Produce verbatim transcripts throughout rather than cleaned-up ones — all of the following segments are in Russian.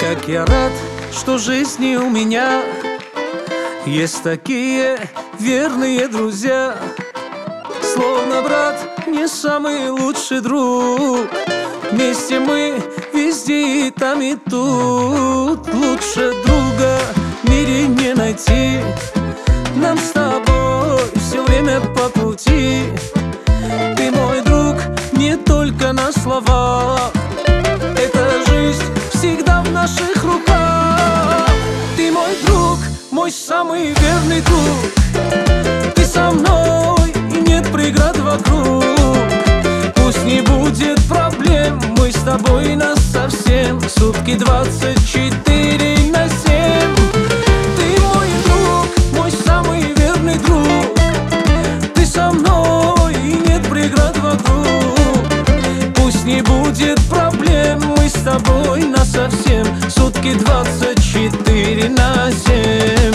Как я рад, что в жизни у меня есть такие верные друзья. Словно брат, не самый лучший друг. Вместе мы везде и там и тут. Лучше друга в мире не найти. Нам с тобой все время по пути. Ты мой друг не только на словах. Эта жизнь всегда в наших руках. Ты мой друг, мой самый верный друг. Ты со мной и нет преград вокруг. Пусть не будет проблем, мы с тобой насовсем. Сутки двадцать четыре на семь. Ты мой друг, мой самый верный друг. Ты со мной и нет преград вокруг. Пусть не будет проблем, мы с тобой насовсем. Сутки двадцать четыре на семь.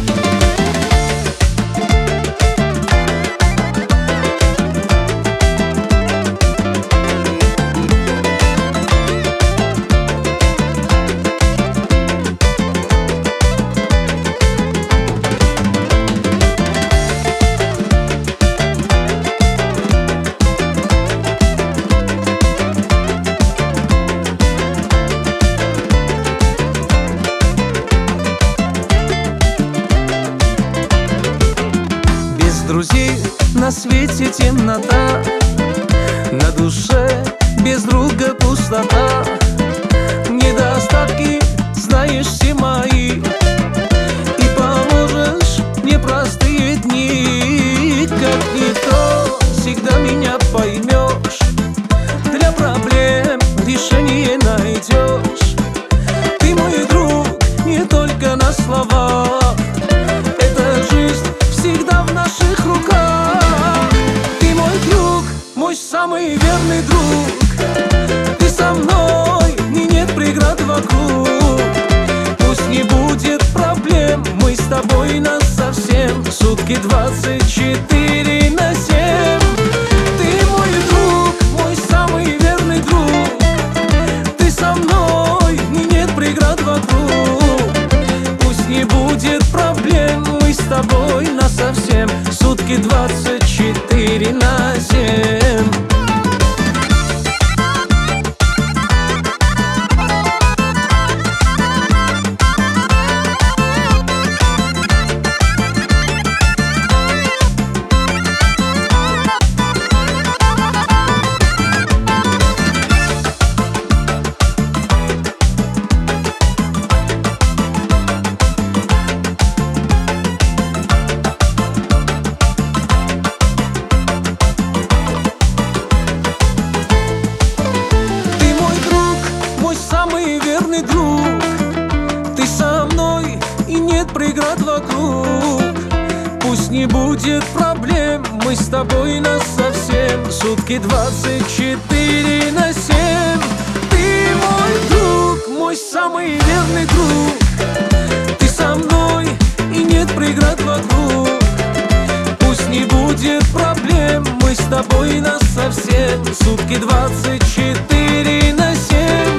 Друзей на свете темнота, на душе без друга пустота. Недостатки знаешь все мои, и поможешь в непростые дни. Как никто всегда меня поймешь, для проблем решение найдешь. Ты мой друг не только на словах. Эта жизнь всегда в наших руках. Ты мой друг, мой самый верный друг. Ты со мной и нет преград вокруг. Пусть не будет проблем, мы с тобой насовсем. Сутки двадцать четыре на семь. Ты мой друг, мой самый верный друг. Ты со мной и нет преград вокруг. Пусть не будет проблем, мы с тобой насовсем. Сутки двадцать четыре на семь. Самый верный друг. Ты со мной и нет преград вокруг. Пусть не будет проблем, мы с тобой насовсем. Сутки двадцать четыре на семь. Ты мой друг, мой самый верный друг. Ты со мной и нет преград вокруг. Пусть не будет проблем, мы с тобой насовсем. Сутки двадцать четыре на семь.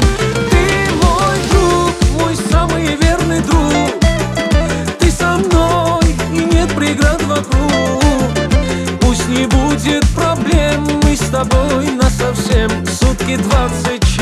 Пусть не будет проблем, мы с тобой насовсем. Сутки двадцать